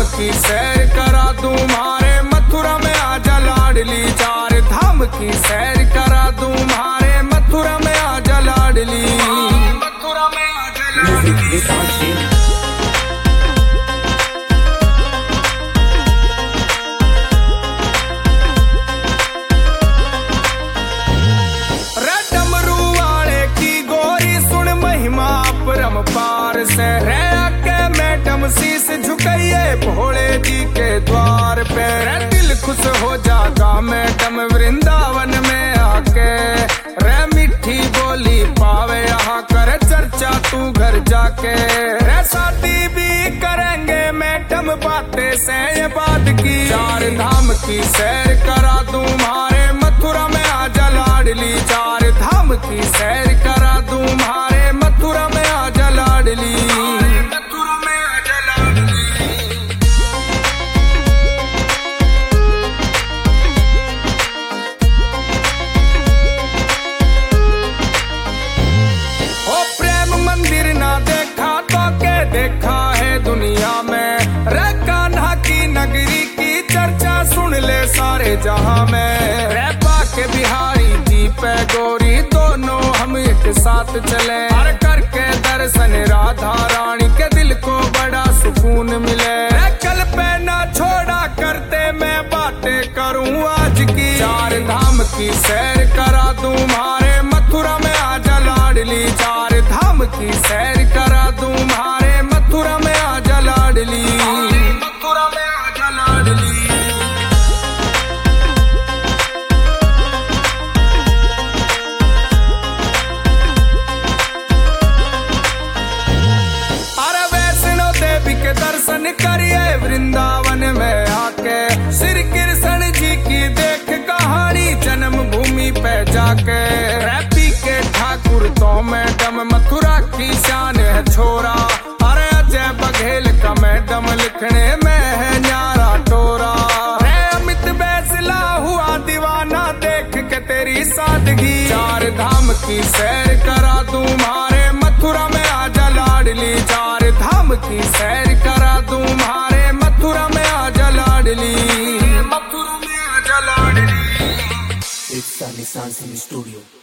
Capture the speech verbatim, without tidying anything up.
की सैर करा दूं मारे मथुरा में आजा लाडली, चार धाम की सैर करा दूं मारे मथुरा में आजा लाडली, मथुरा में आजा लाडली। पार से रह के मैडम शीस झुकाइए भोले जी के द्वार पे, दिल खुश हो जागा मैडम वृंदावन में आके, रे मिठी बोली पावे यहाँ कर चर्चा तू घर जाके, रे शादी भी करेंगे मैडम बातें से ये बात की, चार धाम की सैर करा दूं मारे मथुरा में आजा लाडली, चार धाम की सैर करा दूं मारे मथुरा में आजा लाडली, मथुरा में आजा लाडली। ओ प्रेम मंदिर ना देखा तो के देखा है दुनिया में, रे कान्हा की नगरी की चर्चा सुन ले सारे जहां में, रे बाके बिहारी जी पे गोरी दोनों हम एक साथ चले, हर करके दर्शन राधा रानी के दिल को बड़ा सुकून मिले, कल पे ना छोड़ा करते मैं बातें करूं आज की, चार धाम की सैर करा दूं मारे मथुरा में आजा लाडली, चार धाम की सैर करा दूं मारे मथुरा में आजा लाडली, मथुरा में आजा लाडली। दर्शन करिए वृंदावन में आके, श्री कृष्ण जी की देख कहानी जन्म भूमि पे जाके, रैपी के ठाकुर तो मैडम मथुरा की शान है छोरा, अरे अजय बघेल का मैडम लिखने में है न्यारा टोरा, रे अमित बैसला हुआ दीवाना देख के तेरी सादगी, चार धाम की सैर करा दूं मारे मथुरा में आजा लाडली, चार धाम की सैर करा दूं मारे मथुरा में आजा लाडली, मथुरा में आजा लाडली। It's Sunny Sans in the studio.